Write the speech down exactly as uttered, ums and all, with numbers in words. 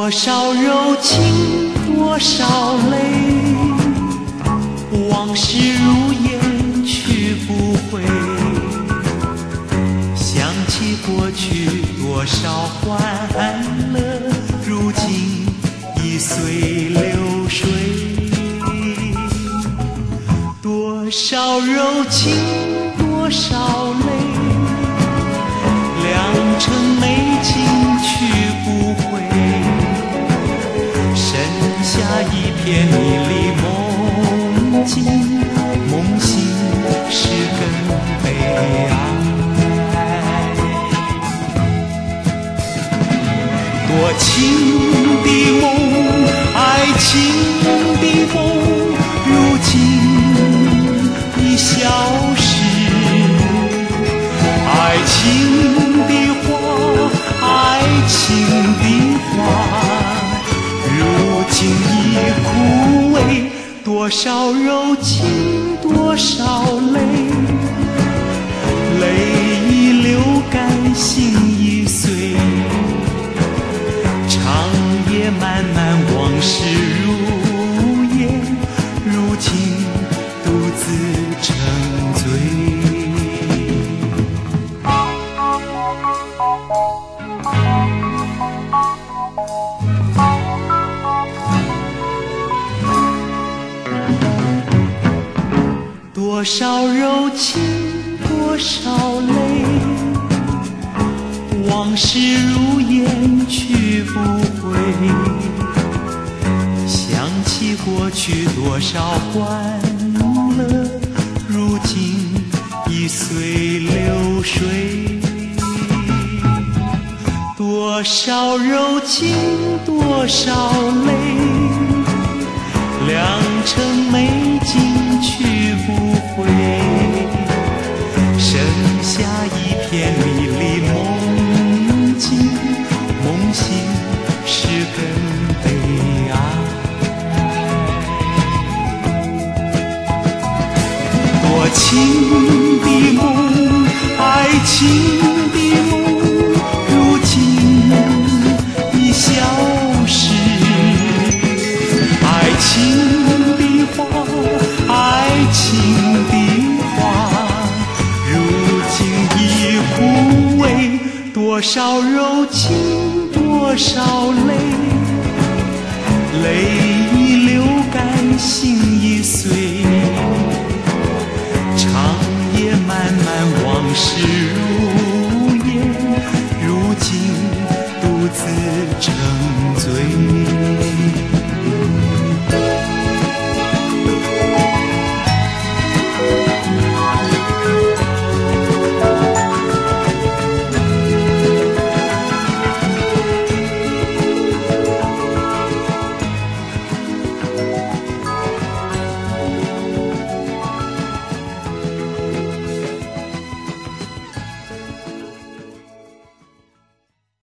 多少柔情多少泪，往事如烟去不回，想起过去多少欢乐，如今已随流水。多少柔情多少泪，良辰美景去不回，剩下一片迷离梦境，梦醒是更悲哀。多情的梦，爱情的梦，如今已消失。爱情的花，爱情的花，如今已枯萎。多少柔情多少泪，泪已流干，心已碎。长夜漫漫，往事如烟，如今独自沉醉。多少柔情多少泪，往事如烟去不回，想起过去多少欢乐，如今已随流水。多少柔情多少泪，良辰美景去不回，剩下一片迷离梦境，梦醒是更悲哀。多情的梦，爱情的梦，如今已消失。爱情的花，爱情的花，如今已枯萎。多少柔情多少泪，泪已流干，心已碎。长夜漫漫，往事